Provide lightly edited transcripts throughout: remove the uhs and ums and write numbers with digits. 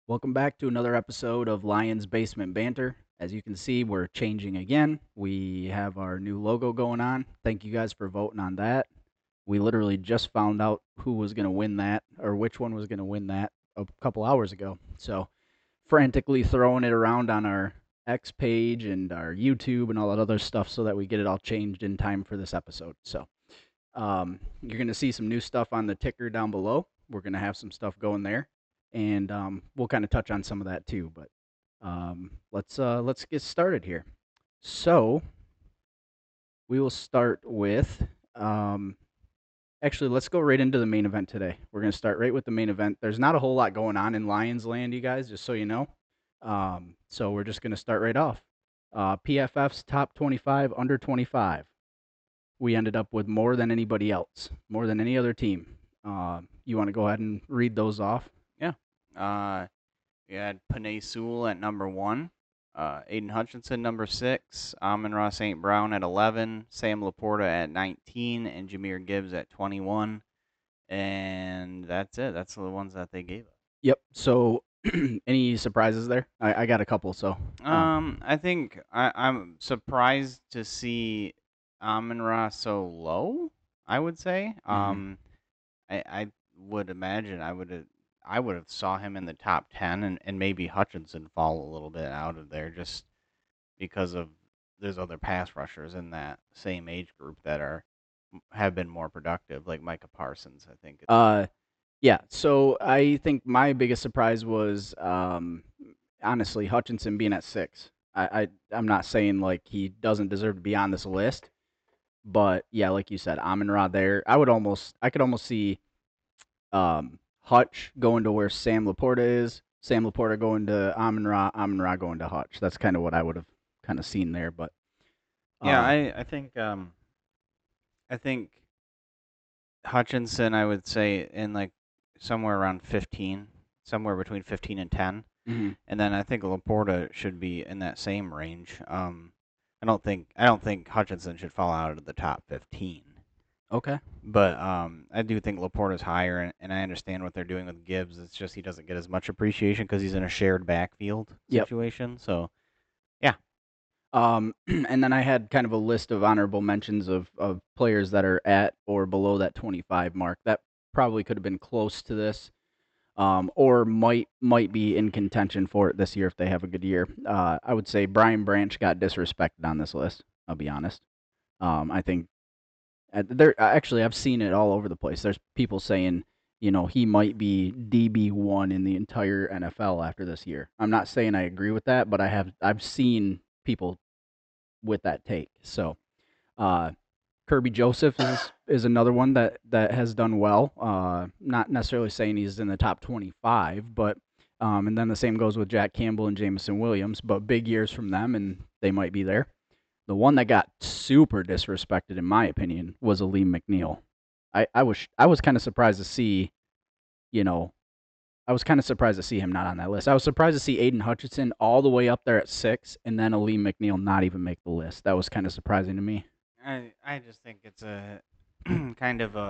Welcome back to another episode of Lions Basement Banter. As you can see, we're changing again. We have our new logo going on. Thank you guys for voting on that. We literally just found out who was going to win that or which one was going to win that a couple hours ago. So, frantically throwing it around on our X page and our YouTube and all that other stuff so that we get it all changed in time for this episode. You're going to see some new stuff on the ticker down below. We're going to have some stuff going there, and we'll kind of touch on some of that too. But let's get started here. So we will start with actually let's go right into the main event today. We're going to start right with the main event. There's not a whole lot going on in Lions Land, you guys, just so you know. So we're just going to start right off. PFF's top 25 under 25. We ended up with more than anybody else, more than any other team. You want to go ahead and read those off? Yeah. You had Panay Sewell at number 1, Aiden Hutchinson number 6, Amon-Ra St. Brown at 11, Sam Laporta at 19, and Jameer Gibbs at 21. And that's it. That's the ones that they gave us. Yep. So, any surprises there? I got a couple. So, I think I'm surprised to see Amon-Ra so low, I would say. I would imagine I would have saw him in the top 10 and maybe Hutchinson fall a little bit out of there just because of there's other pass rushers in that same age group that have been more productive, like Micah Parsons, I think. yeah. So I think my biggest surprise was honestly Hutchinson being at 6. I'm not saying like he doesn't deserve to be on this list, but yeah, like you said, Amon Ra there. I could almost see Hutch going to where Sam Laporta is, Sam Laporta going to Amon Ra going to Hutch. That's kind of what I would have kind of seen there. But Yeah, uh, I think Hutchinson, I would say in like somewhere around 15, somewhere between 15 and 10. mhm. And then I think Laporta should be in that same range. I don't think Hutchinson should fall out of the top 15. Okay. But I do think Laporta's higher, and I understand what they're doing with Gibbs. It's just he doesn't get as much appreciation because he's in a shared backfield Yep. situation. So yeah, And then I had kind of a list of honorable mentions of players that are at or below that 25 mark. That probably could have been close to this, or might be in contention for it this year if they have a good year. I would say Brian Branch got disrespected on this list. I'll be honest. I think there actually I've seen it all over the place. There's people saying, he might be DB1 in the entire NFL after this year. I'm not saying I agree with that, but I've seen people with that take. So, uh, Kirby Joseph is another one that has done well. Not necessarily saying he's in the top 25, but and then the same goes with Jack Campbell and Jamison Williams. But big years from them, and they might be there. The one that got super disrespected, in my opinion, was Aleem McNeil. I was kind of surprised to see, you know, I was kind of surprised to see him not on that list. I was surprised to see Aiden Hutchinson all the way up there at 6, and then Aleem McNeil not even make the list. That was kind of surprising to me. I just think it's a kind of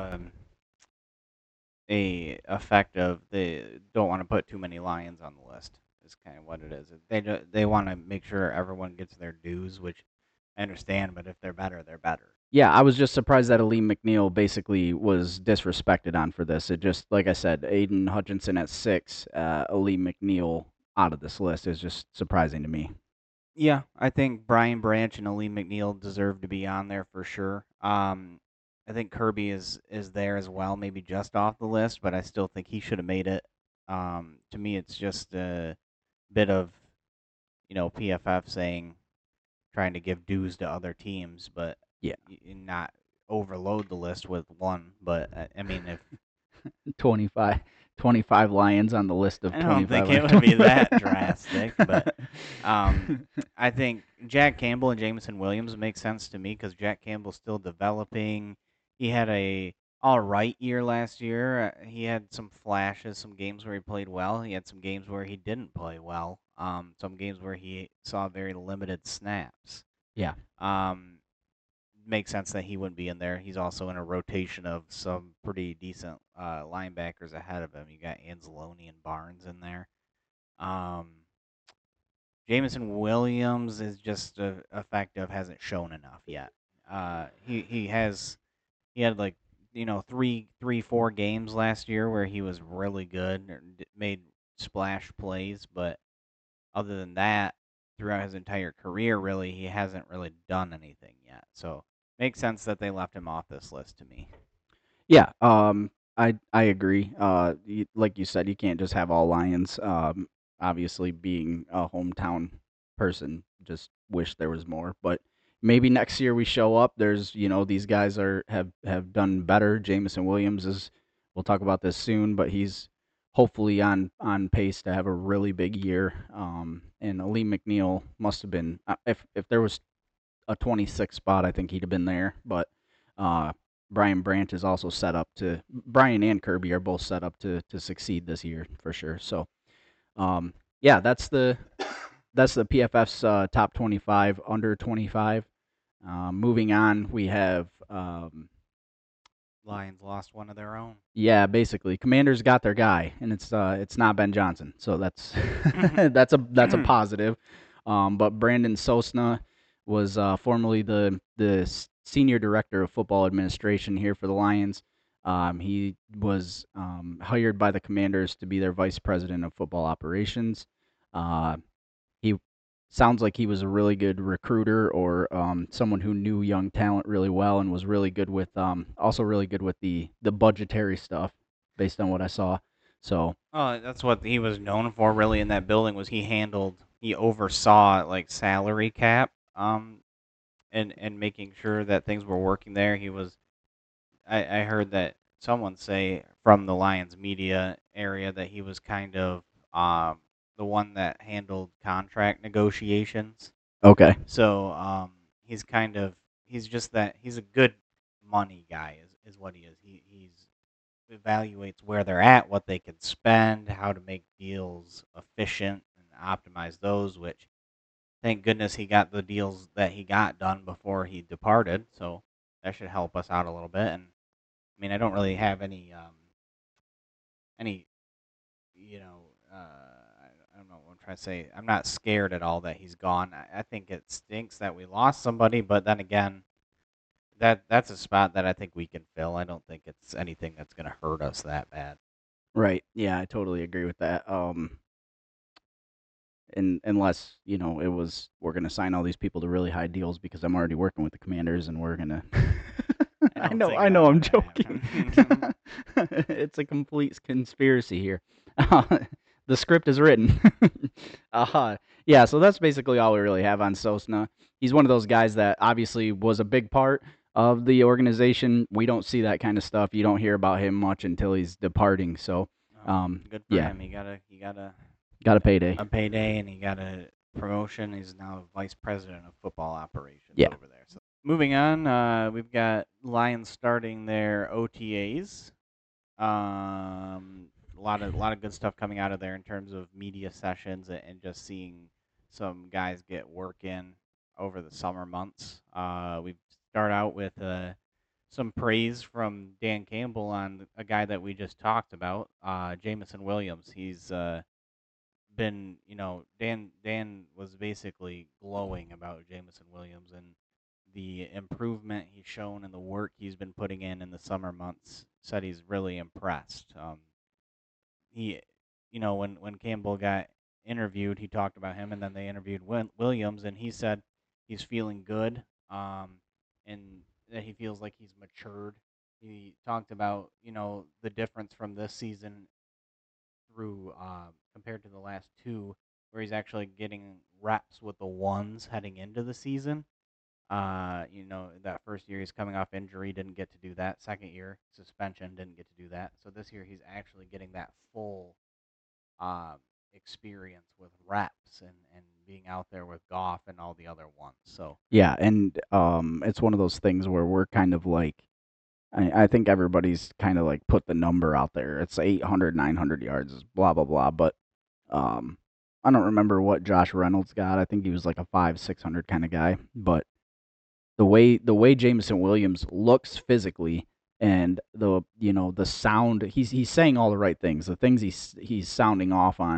a effect of they don't want to put too many Lions on the list. Is kind of what it is. They want to make sure everyone gets their dues, which I understand. But if they're better, they're better. Yeah, I was just surprised that Aleem McNeil basically was disrespected on for this. It just, like I said, Aiden Hutchinson at 6, Aleem McNeil out of this list is just surprising to me. Yeah, I think Brian Branch and Aleem McNeil deserve to be on there for sure. I think Kirby is there as well, maybe just off the list, but I still think he should have made it. To me, it's just a bit of PFF saying trying to give dues to other teams, but Yeah, not overload the list with one. But I mean, if 25, 25 Lions on the list of I don't 25 think it under would be 25. that drastic, but I think Jack Campbell and Jamison Williams make sense to me because Jack Campbell's still developing. He had a all right year last year. He had some flashes, some games where he played well. He had some games where he didn't play well. Some games where he saw very limited snaps. Yeah. Um, Makes sense that he wouldn't be in there. He's also in a rotation of some pretty decent linebackers ahead of him. You got Anzalone and Barnes in there. Um, Jameson Williams is just effective, hasn't shown enough yet. He had like 4 games last year where he was really good, or made splash plays, but other than that, throughout his entire career, really, he hasn't really done anything yet. So makes sense that they left him off this list to me. Yeah, I agree. Like you said, you can't just have all Lions. Obviously, being a hometown person, just wish there was more. But maybe next year we show up. There's these guys have done better. Jamison Williams is. We'll talk about this soon, but he's hopefully on pace to have a really big year. And Ali McNeil must have been if there was a 26 spot, I think he'd have been there. But uh, Brian Branch is also set up to. Brian and Kirby are both set up to succeed this year for sure. So yeah, that's the PFF's top 25 under 25. Moving on, we have Lions lost one of their own. yeah, basically Commanders got their guy, and it's not Ben Johnson, so that's that's a positive. But Brandon Sosna was formerly the senior director of football administration here for the Lions. He was hired by the Commanders to be their vice president of football operations. Uh, he sounds like he was a really good recruiter or someone who knew young talent really well and was really good with also really good with the budgetary stuff based on what I saw. So Oh, that's what he was known for, really, in that building. Was he oversaw like salary cap, and making sure that things were working there. He was I heard that someone say from the Lions media area that he was kind of the one that handled contract negotiations. okay, So he's just that he's a good money guy is what he is. He's evaluates where they're at, what they can spend, how to make deals efficient and optimize those. Which thank goodness he got the deals that he got done before he departed. So that should help us out a little bit. And I mean, I don't really have any, you know, I don't know what I'm trying to say. I'm not scared at all that he's gone. I think it stinks that we lost somebody, but then again, that's a spot that I think we can fill. I don't think it's anything that's going to hurt us that bad. right, yeah, I totally agree with that. And unless it was we're gonna sign all these people to really high deals because I'm already working with the Commanders and we're gonna. I I don't know, think I know, that's I'm going to joking. happen. It's a complete conspiracy here. The script is written. Yeah, so that's basically all we really have on Sosna. He's one of those guys that obviously was a big part of the organization. We don't see that kind of stuff. You don't hear about him much until he's departing. So, Oh, good for yeah, him. He got got a payday. a payday, and he got a promotion. He's now vice president of football operations Yeah. over there. So moving on, we've got Lions starting their OTAs. A lot of good stuff coming out of there in terms of media sessions and just seeing some guys get work in over the summer months. We start out with some praise from Dan Campbell on a guy that we just talked about, Jamison Williams. He's been, Dan was basically glowing about Jamison Williams and the improvement he's shown and the work he's been putting in the summer months. Said he's really impressed. He, when Campbell got interviewed, he talked about him, and then they interviewed Williams, and he said he's feeling good, and that he feels like he's matured. He talked about the difference from this season through compared to the last two, where he's actually getting reps with the ones heading into the season. That first year he's coming off injury, didn't get to do that. Second year suspension, didn't get to do that. So this year he's actually getting that full uh, experience with reps and being out there with Goff and all the other ones. So Yeah, and it's one of those things where we're kind of like, I think everybody's kind of like put the number out there. It's 800, 900 yards, blah blah blah. But um, I don't remember what Josh Reynolds got. I think he was like a 500, 600 kind of guy. But the way Jameson Williams looks physically and the sound, he's saying all the right things. The things he's sounding off on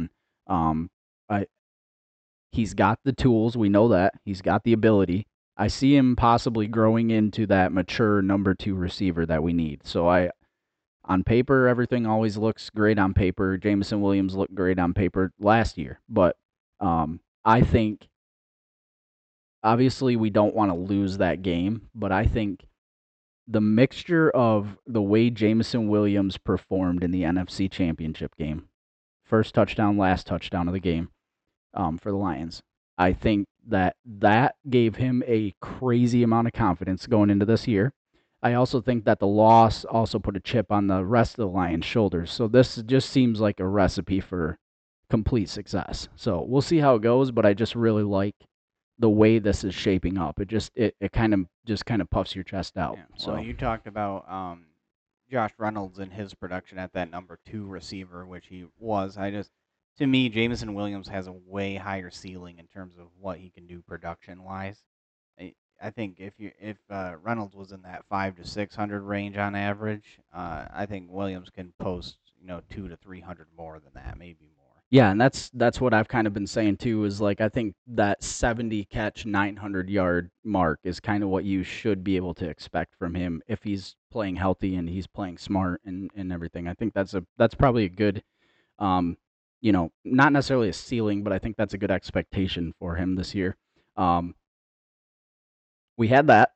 Um, I He's got the tools. We know that he's got the ability. I see him possibly growing into that mature number two receiver that we need. So on paper, everything always looks great on paper. Jameson Williams looked great on paper last year, but I think obviously we don't want to lose that game, but I think the mixture of the way Jameson Williams performed in the NFC Championship game, first touchdown, last touchdown of the game, for the Lions. I think that gave him a crazy amount of confidence going into this year. I also think that the loss also put a chip on the rest of the Lions' shoulders. So this just seems like a recipe for complete success. So we'll see how it goes, but I just really like the way this is shaping up. It kind of puffs your chest out. Yeah. Well, So you talked about Josh Reynolds and his production at that number two receiver, which he was. To me, Jameson Williams has a way higher ceiling in terms of what he can do production wise. I think if Reynolds was in that 5 to 600 range on average, I think Williams can post 2 to 300 more than that, maybe more. yeah, and that's what I've kind of been saying too. Is like I think that 70 catch, 900-yard mark is kind of what you should be able to expect from him if he's playing healthy and he's playing smart and everything. I think that's probably a good, not necessarily a ceiling, but I think that's a good expectation for him this year. Um, we had that.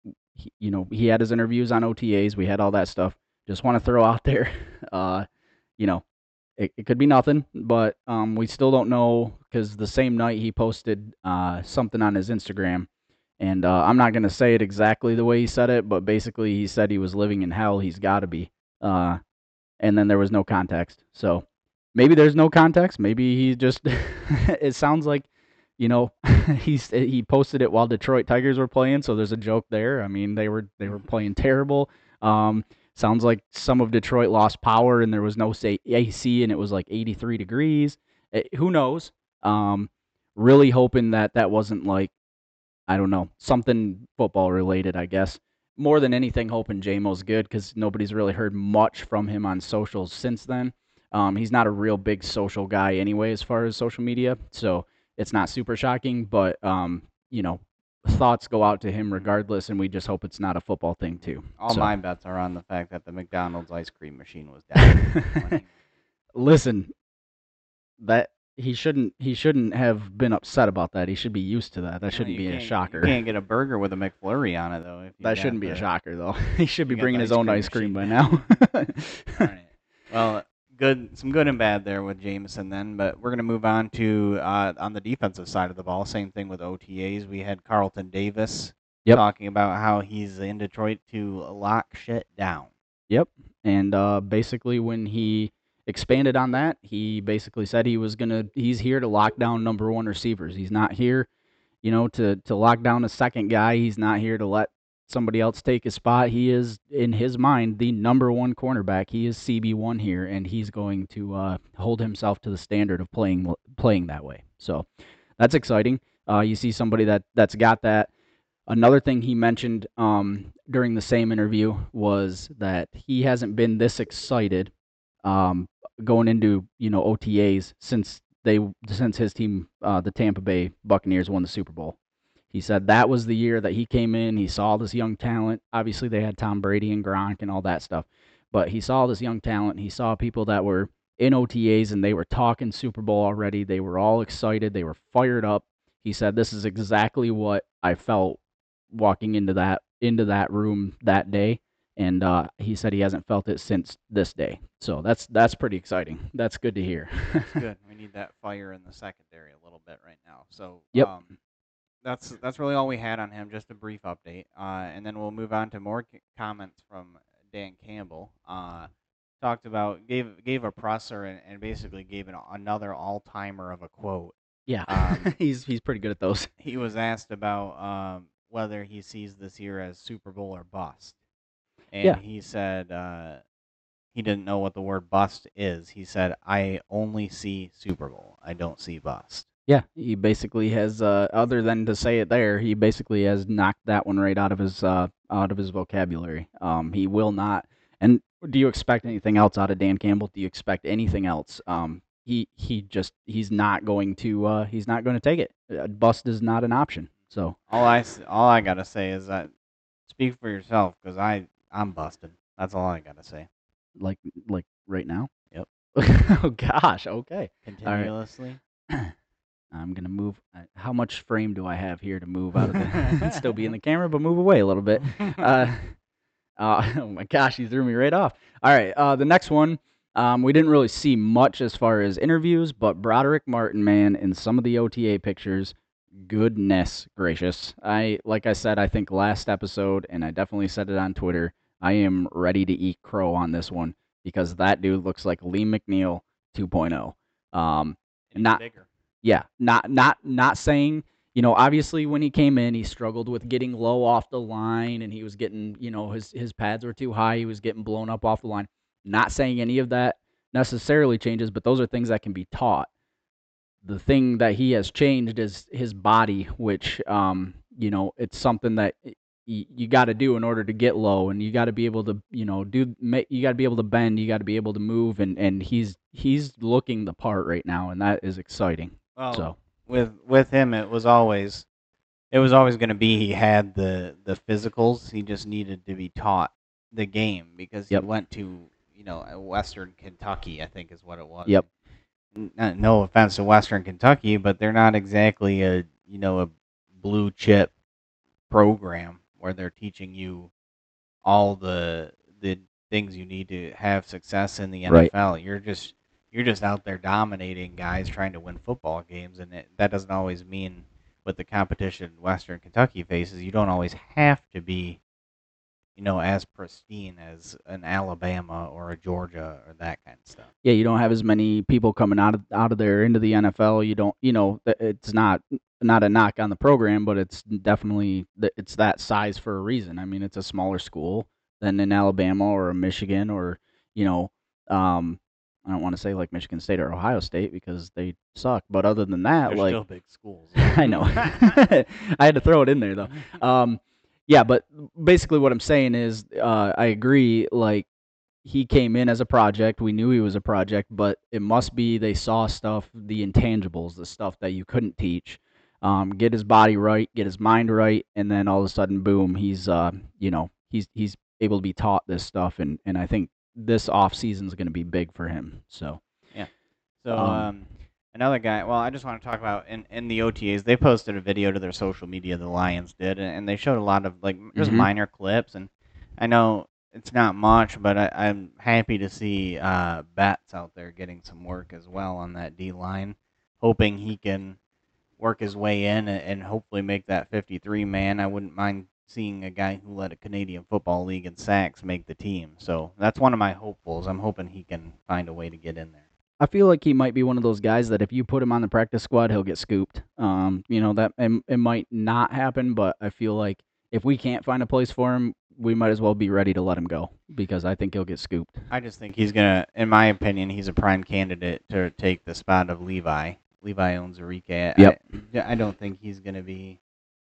He had his interviews on OTAs. We had all that stuff. Just want to throw out there, uh, you know, it could be nothing, but we still don't know because the same night he posted something on his Instagram, and I'm not gonna say it exactly the way he said it, but basically he said he was living in hell. He's got to be, uh, and then there was no context. So maybe there's no context. Maybe he just. It sounds like, you know, he posted it while Detroit Tigers were playing, so there's a joke there. I mean, they were playing terrible. Um, Sounds like some of Detroit lost power and there was no say AC and it was like 83 degrees. Who knows? Um, really hoping that that wasn't like, I don't know, something football related, I guess. More than anything, hoping JMO's good because nobody's really heard much from him on socials since then. He's not a real big social guy anyway, as far as social media, so it's not super shocking. But thoughts go out to him regardless, and we just hope it's not a football thing too. All So my bets are on the fact that the McDonald's ice cream machine was down when he. listen, that he shouldn't have been upset about that. He should be used to that. That Well, shouldn't be a you shocker. can't get a burger with a McFlurry on it though. If you That got shouldn't be a the shocker though. He should if be you got the bringing his ice own cream ice cream machine by down. now. All right. Well, some good and bad there with Jameson then, but we're gonna move on to on the defensive side of the ball. Same thing with OTAs. We had Carlton Davis Yep. talking about how he's in Detroit to lock shit down. Yep. And basically, when he expanded on that, he basically said he's here to lock down number one receivers. He's not here, to lock down a second guy. He's not here to let somebody else take his spot. He is, in his mind, the number one cornerback. He is CB1 here, and he's going to hold himself to the standard of playing that way. So that's exciting. You see somebody that's got that. Another thing he mentioned during the same interview was that he hasn't been this excited um, going into OTAs since his team, the Tampa Bay Buccaneers, won the Super Bowl. He said that was the year that he came in. He saw this young talent. Obviously, they had Tom Brady and Gronk and all that stuff, but he saw this young talent. He saw people that were in OTAs and they were talking Super Bowl already. They were all excited. They were fired up. He said, "This is exactly what I felt walking into that room that day." And he said he hasn't felt it since this day. So that's pretty exciting. That's good to hear. That's good. We need that fire in the secondary a little bit right now. So Yep. that's really all we had on him. Just a brief update, and then we'll move on to more comments from Dan Campbell. Talked about gave a presser and basically gave another all timer of a quote. Yeah. Um, He's pretty good at those. he was asked about whether he sees this year as Super Bowl or bust, and Yeah. he said he didn't know what the word bust is. He said, "I only see Super Bowl. I don't see bust." Yeah. He basically has, other than to say it there, he basically has knocked that one right out of his vocabulary. He will not. And do you expect anything else out of Dan Campbell? Do you expect anything else? he's not going to take it. Bust is not an option. So All I gotta say is that speak for yourself, because I'm busted. That's all I gotta say. like like right now. Yep. Oh gosh. Okay. All right. Continuously. I'm gonna move. How much frame do I have here to move out of the still be in the camera, but move away a little bit? Oh my gosh, you threw me right off. All right, the next one. We didn't really see much as far as interviews, but Broderick Martin, man, in some of the OTA pictures, goodness gracious. Like I said, I think last episode, and I definitely said it on Twitter, I am ready to eat crow on this one because that dude looks like Lee McNeil 2.0. And he's Not bigger. Yeah, not saying, obviously when he came in, he struggled with getting low off the line and he was getting, his pads were too high, he was getting blown up off the line. Not saying any of that necessarily changes, but those are things that can be taught. The thing that he has changed is his body, which it's something that you got to do in order to get low, and you got to be able to, you got to be able to bend, you got to be able to move, and he's looking the part right now, and that is exciting. Well, So with him, it was always going to be he had the physicals. He just needed to be taught the game because he Yep. went to Western Kentucky, I think is what it was. Yep. No offense to Western Kentucky, but they're not exactly a blue chip program where they're teaching you all the things you need to have success in the Right. NFL. You're just out there dominating guys trying to win football games, and that doesn't always mean with the competition Western Kentucky faces, you don't always have to be as pristine as an Alabama or a Georgia or that kind of stuff. Yeah, you don't have as many people coming out of there into the NFL. You don't, it's not a knock on the program, but it's definitely it's that size for a reason. I mean, it's a smaller school than in Alabama or a Michigan or, you know, I don't want to say like Michigan State or Ohio State because they suck, but other than that, They're like still big schools. I know. I had to throw it in there though. Yeah, but basically what I'm saying is I agree. Like he came in as a project. We knew he was a project, but it must be they saw stuff, the intangibles, the stuff that you couldn't teach. Get his body right, get his mind right, and then all of a sudden, boom, he's able to be taught this stuff, and I think this off season is going to be big for him. So Yeah. So Um, another guy. Well, I just want to talk about in the OTAs. They posted a video to their social media. The Lions did, and they showed a lot of like just mhm. minor clips. And I know it's not much, but I'm happy to see Bats out there getting some work as well on that D line, hoping he can work his way in and hopefully make that 53 man. I wouldn't mind seeing a guy who led a Canadian Football League in sacks make the team. So that's one of my hopefuls. I'm hoping he can find a way to get in there. I feel like he might be one of those guys that if you put him on the practice squad, he'll get scooped. That it might not happen, but I feel like if we can't find a place for him, we might as well be ready to let him go because I think he'll get scooped. I just think he's gonna, in my opinion, he's a prime candidate to take the spot of Levi. Levi owns Enrique. Yep. I don't think he's gonna be.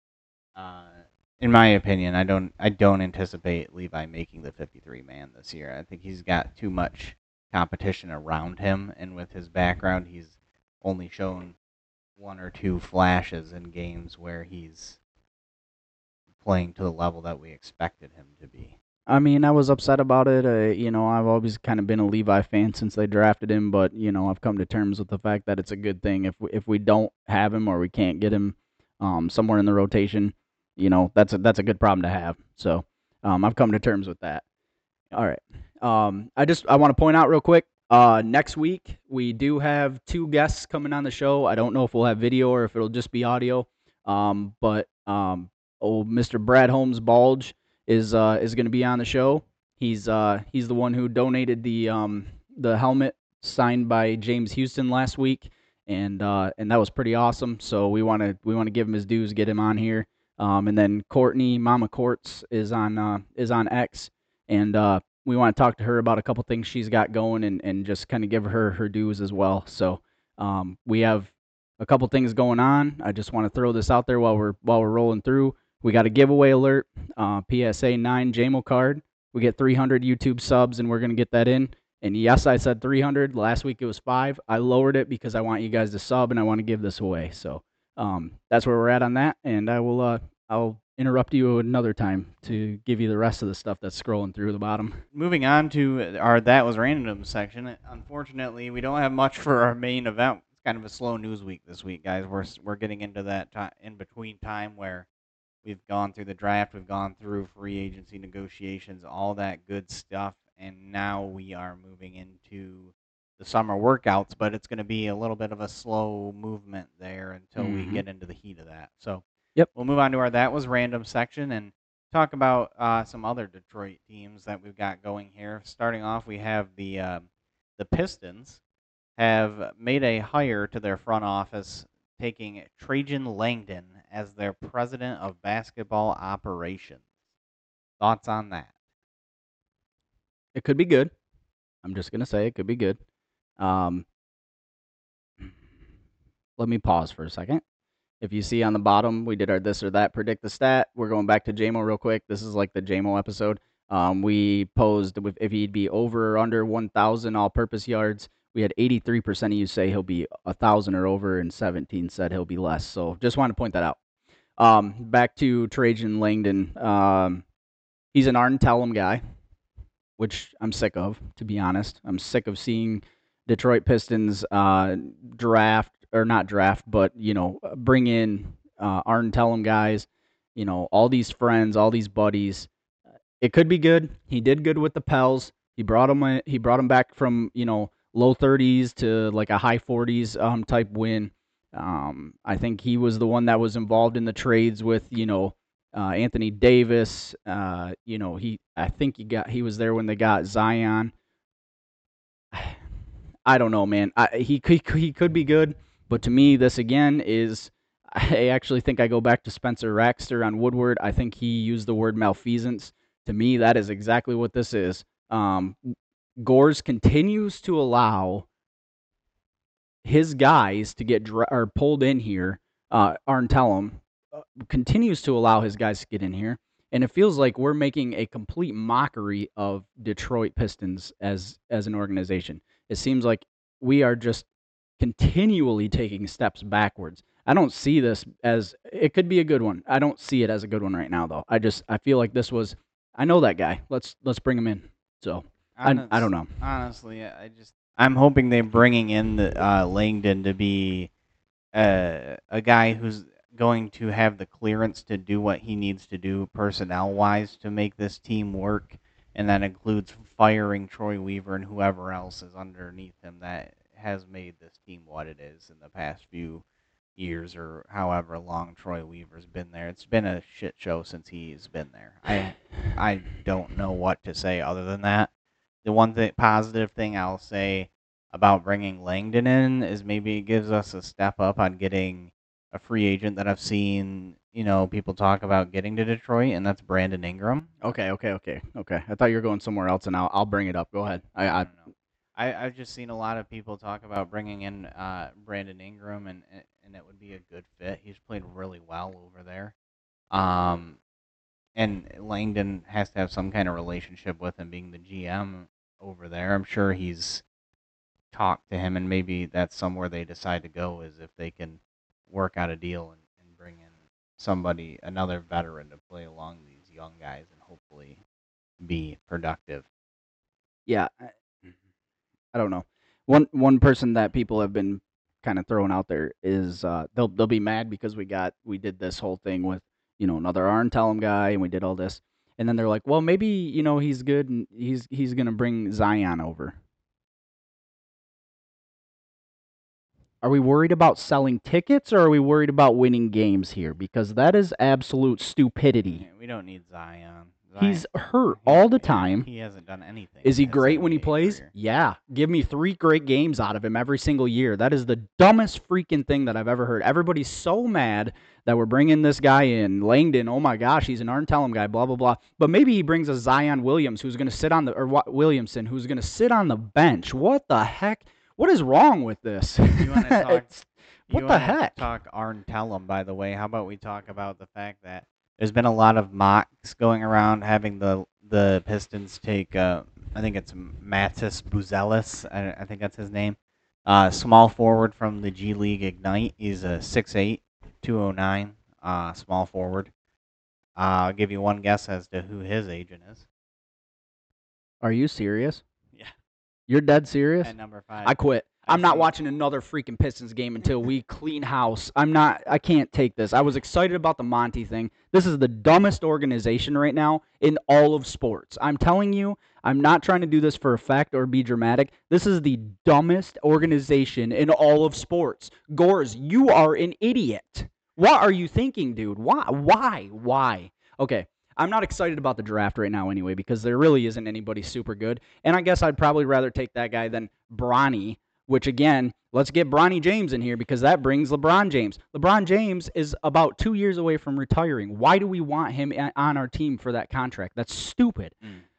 In my opinion, I don't anticipate Levi making the 53 man this year. I think he's got too much competition around him, and with his background, he's only shown one or two flashes in games where he's playing to the level that we expected him to be. I mean, I was upset about it. I've always kind of been a Levi fan since they drafted him, but I've come to terms with the fact that it's a good thing if we don't have him or we can't get him somewhere in the rotation. That's a good problem to have. So I've come to terms with that. All right. I want to point out real quick. Next week we do have two guests coming on the show. I don't know if we'll have video or if it'll just be audio. But old Mr. Brad Holmes Bulge is going to be on the show. He's the one who donated the helmet signed by James Houston last week, and that was pretty awesome. So we want to give him his dues, get him on here. And then Courtney Mama Courts is on X, and we want to talk to her about a couple things she's got going and just kind of give her dues as well. So we have a couple things going on. I just want to throw this out there while we're rolling through. We got a giveaway alert, PSA 9 JAMO card. We get 300 YouTube subs, and we're going to get that in. And yes, I said 300. Last week it was 5. I lowered it because I want you guys to sub and I want to give this away. So that's where we're at on that. And I'll interrupt you another time to give you the rest of the stuff that's scrolling through the bottom. Moving on to our That Was Random section. Unfortunately, we don't have much for our main event. It's kind of a slow news week this week, guys. We're getting into that in between time where we've gone through the draft, we've gone through free agency negotiations, all that good stuff, and now we are moving into the summer workouts, but it's going to be a little bit of a slow movement there until we get into the heat of that. So Yep. we'll move on to our That Was Random section and talk about some other Detroit teams that we've got going here. Starting off, we have the Pistons have made a hire to their front office, taking Trajan Langdon as their president of basketball operations. Thoughts on that? It could be good. I'm just gonna say it could be good. Let me pause for a second. If you see on the bottom, we did our this or that predict the stat. We're going back to JMO real quick. This is like the JMO episode. We posed if he'd be over or under 1,000 all-purpose yards. We had 83% of you say he'll be 1,000 or over, and 17 said he'll be less. So just wanted to point that out. Back to Trajan Langdon. He's an Arden Tellem guy, which I'm sick of, to be honest. I'm sick of seeing Detroit Pistons draft, or not draft, but, bring in Arden Tellem guys, all these friends, all these buddies. It could be good. He did good with the Pels. He brought him back from, low 30s to like a high 40s type win. I think he was the one that was involved in the trades with, Anthony Davis. I think he was there when they got Zion. I don't know, man. He could be good, but to me, this again is. I actually think I go back to Spencer Raxter on Woodward. I think he used the word malfeasance. To me, that is exactly what this is. Gores continues to allow his guys to get pulled in here. Arden Tellem continues to allow his guys to get in here. And it feels like we're making a complete mockery of Detroit Pistons as an organization. It seems like we are just continually taking steps backwards. I don't see this as it could be a good one. I don't see it as a good one right now, though. I feel like this was. I know that guy. Let's bring him in. So I don't know. Honestly, I'm hoping they're bringing in the Langdon to be a guy who's going to have the clearance to do what he needs to do personnel-wise to make this team work, and that includes firing Troy Weaver and whoever else is underneath him that has made this team what it is in the past few years or however long Troy Weaver's been there. It's been a shit show since he's been there. I don't know what to say other than that. The one positive thing I'll say about bringing Langdon in is maybe it gives us a step up on getting a free agent that I've seen, people talk about getting to Detroit, and that's Brandon Ingram. Okay. I thought you were going somewhere else, and I'll bring it up. Go ahead. I've just seen a lot of people talk about bringing in Brandon Ingram, and it would be a good fit. He's played really well over there. And Langdon has to have some kind of relationship with him being the GM over there. I'm sure he's talked to him, and maybe that's somewhere they decide to go is if they can work out a deal and bring in another veteran to play along these young guys and hopefully be productive. Yeah, I don't know. One person that people have been kind of throwing out there is they'll be mad because we did this whole thing with another Arden Tellem guy and we did all this, and then they're like, well, maybe he's good and he's gonna bring Zion over. Are we worried about selling tickets or are we worried about winning games here? Because that is absolute stupidity. We don't need Zion. He's hurt all the time. He hasn't done anything. Is he great when he plays? Career. Yeah. Give me 3 great games out of him every single year. That is the dumbest freaking thing that I've ever heard. Everybody's so mad that we're bringing this guy in. Langdon, oh my gosh, he's an Arden Tellem guy, blah, blah, blah. But maybe he brings a Zion Williams who's going to sit on Williamson, who's going to sit on the bench. What the heck? What is wrong with this? You want to talk? What the heck? Talk Arden Tellem, by the way. How about we talk about the fact that there's been a lot of mocks going around having the Pistons take I think it's Matis Buzelis. I think that's his name. Small forward from the G League Ignite. He's a 6'8", 209. Small forward. I'll give you one guess as to who his agent is. Are you serious? Yeah. You're dead serious? At number 5. I quit. I'm not watching another freaking Pistons game until we clean house. I can't take this. I was excited about the Monty thing. This is the dumbest organization right now in all of sports. I'm telling you, I'm not trying to do this for effect or be dramatic. This is the dumbest organization in all of sports. Gores, you are an idiot. What are you thinking, dude? Why? Okay, I'm not excited about the draft right now anyway because there really isn't anybody super good. And I guess I'd probably rather take that guy than Bronny, which again, let's get Bronny James in here because that brings LeBron James. LeBron James is about 2 years away from retiring. Why do we want him on our team for that contract? That's stupid.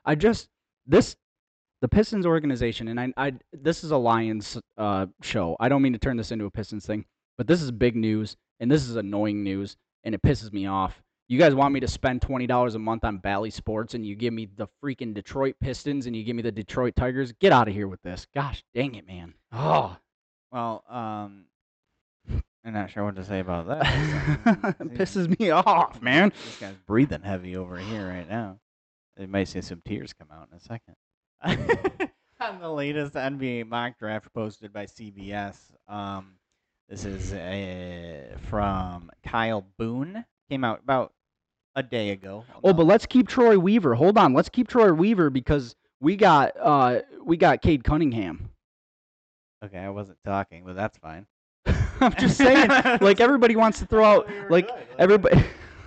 The Pistons organization, and this is a Lions show. I don't mean to turn this into a Pistons thing, but this is big news, and this is annoying news, and it pisses me off. You guys want me to spend $20 a month on Bally Sports, and you give me the freaking Detroit Pistons, and you give me the Detroit Tigers? Get out of here with this. Gosh dang it, man. Oh. Well, I'm not sure what to say about that. It pisses me off, man. This guy's breathing heavy over here right now. You might see some tears come out in a second. On the latest NBA mock draft posted by CBS, this is from Kyle Boone. Came out about a day ago. Oh, but let's keep Troy Weaver. Hold on, let's keep Troy Weaver because we got Cade Cunningham. Okay, I wasn't talking, but that's fine. I'm just saying, like everybody wants to throw out, like everybody.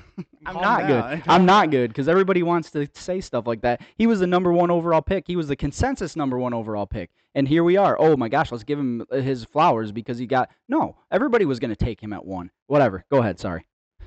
I'm not good because everybody wants to say stuff like that. He was the number 1 overall pick. He was the consensus number 1 overall pick. And here we are. Oh, my gosh, let's give him his flowers because he got – no, everybody was going to take him at 1. Whatever. Go ahead. Sorry.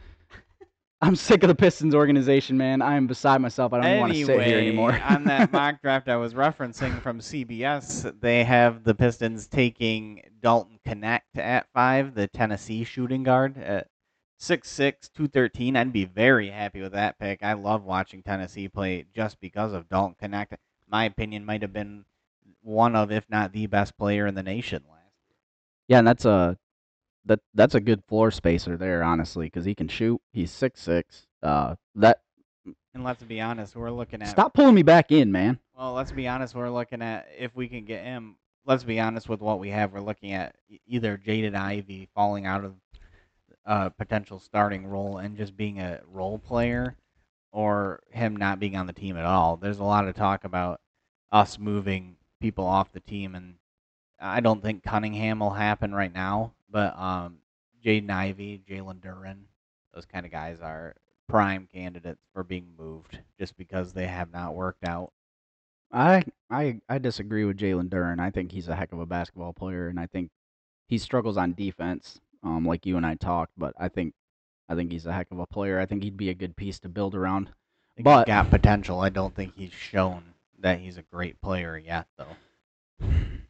I'm sick of the Pistons organization, man. I am beside myself. I don't even want to sit here anymore. On that mock draft I was referencing from CBS, they have the Pistons taking Dalton Knecht at 5, the Tennessee shooting guard at 6'6", 213. I'd be very happy with that pick. I love watching Tennessee play just because of Dalton Knecht. My opinion might have been one of, if not the best player in the nation last year. Yeah, and that's a good floor spacer there, honestly, because he can shoot. He's 6'6". And let's be honest, we're looking at... Stop pulling me back in, man. Well, let's be honest, we're looking at if we can get him. Let's be honest with what we have. We're looking at either Jaden Ivey falling out of potential starting role and just being a role player, or him not being on the team at all. There's a lot of talk about us moving people off the team, and I don't think Cunningham will happen right now, but Jaden Ivey, Jalen Duren, those kind of guys are prime candidates for being moved just because they have not worked out. I disagree with Jalen Duren. I think he's a heck of a basketball player, and I think he struggles on defense. Like you and I talked, but I think he's a heck of a player. I think he'd be a good piece to build around. But he's got potential. I don't think he's shown that he's a great player yet, though.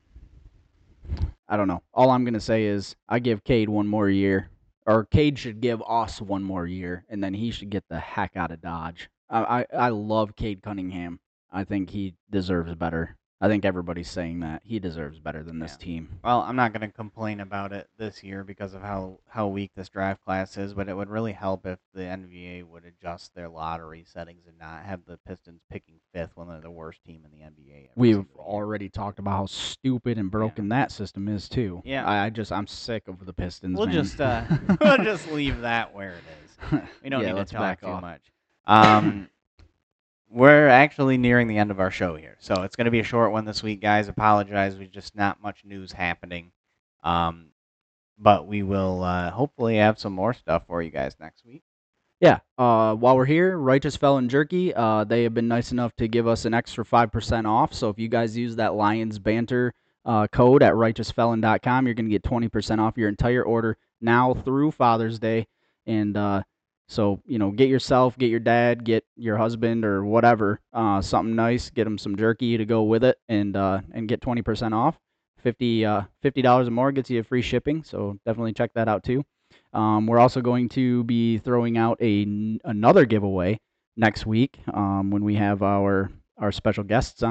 I don't know. All I'm gonna say is I give Cade 1 more year, or Cade should give us 1 more year, and then he should get the heck out of Dodge. I love Cade Cunningham. I think he deserves better. I think everybody's saying that he deserves better than this team. Well, I'm not going to complain about it this year because of how weak this draft class is, but it would really help if the NBA would adjust their lottery settings and not have the Pistons picking 5th when they're the worst team in the NBA. We've already talked about how stupid and broken that system is too. Yeah, I'm sick of the Pistons. We'll man. We'll just leave that where it is. We don't need to talk too much. We're actually nearing the end of our show here, so it's going to be a short one this week, guys. Apologize, there's just not much news happening, but we will hopefully have some more stuff for you guys next week. Yeah, while we're here, Righteous Felon Jerky, they have been nice enough to give us an extra 5% off, so if you guys use that Lions Banter code at righteousfelon.com, you're going to get 20% off your entire order now through Father's Day, and so, get yourself, get your dad, get your husband or whatever, something nice, get them some jerky to go with it, and get 20% off. $50 or more gets you free shipping, so definitely check that out too. We're also going to be throwing out another giveaway next week when we have our special guests on.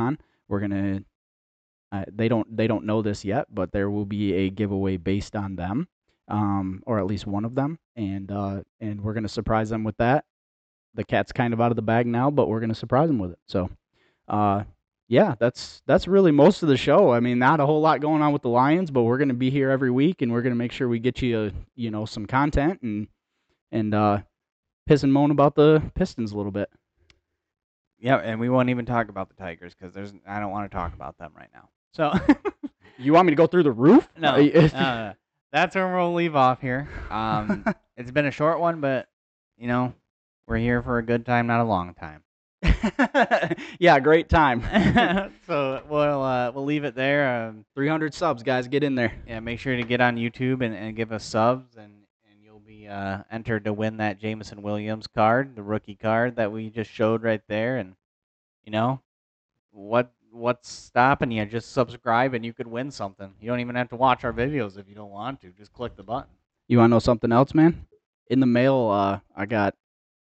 We're gonna they don't know this yet, but there will be a giveaway based on them, or at least one of them, and we're gonna surprise them with that. The cat's kind of out of the bag now, but we're gonna surprise them with it. So, uh, yeah, that's really most of the show. I mean, not a whole lot going on with the Lions, but we're gonna be here every week, and we're gonna make sure we get you, some content and piss and moan about the Pistons a little bit. Yeah, and we won't even talk about the Tigers because I don't want to talk about them right now. So You want me to go through the roof? no, that's where we'll leave off here. It's been a short one, but we're here for a good time, not a long time. Yeah, great time. So we'll leave it there. 300 subs, guys, get in there. Yeah, make sure to get on YouTube and give us subs, and you'll be entered to win that Jameson Williams card, the rookie card that we just showed right there. And what's stopping you? Just subscribe, and you could win something. You don't even have to watch our videos if you don't want to. Just click the button. You want to know something else, man? In the mail, I got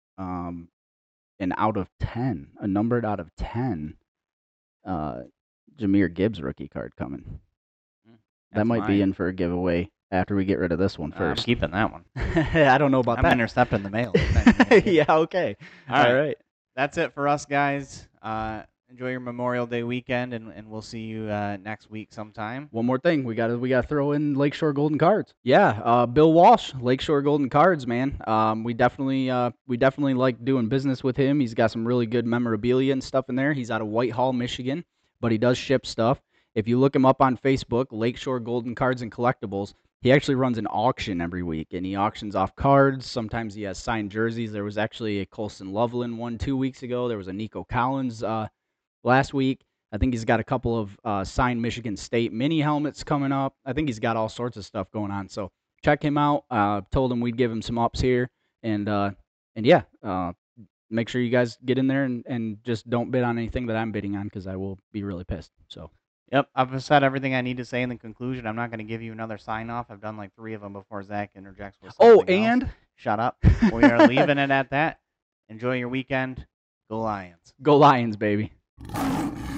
an out of 10, a numbered out of 10, Jahmyr Gibbs rookie card coming. That might be in for a giveaway after we get rid of this one first. I'm keeping that one. I don't know about that. I'm intercepting the mail. Yeah, okay. All right. That's it for us, guys. Enjoy your Memorial Day weekend, and we'll see you next week sometime. One more thing, we gotta throw in Lakeshore Golden Cards. Yeah, Bill Walsh, Lakeshore Golden Cards, man. We definitely like doing business with him. He's got some really good memorabilia and stuff in there. He's out of Whitehall, Michigan, but he does ship stuff. If you look him up on Facebook, Lakeshore Golden Cards and Collectibles, he actually runs an auction every week, and he auctions off cards. Sometimes he has signed jerseys. There was actually a Colson Loveland one 2 weeks ago. There was a Nico Collins last week. I think he's got a couple of signed Michigan State mini helmets coming up. I think he's got all sorts of stuff going on. So check him out. Told him we'd give him some ups here, and yeah, make sure you guys get in there and just don't bid on anything that I'm bidding on because I will be really pissed. So. Yep, I've said everything I need to say in the conclusion. I'm not going to give you another sign off. I've done like 3 of them before Zach interjects with something else. Shut up. We are leaving it at that. Enjoy your weekend. Go Lions. Go Lions, baby.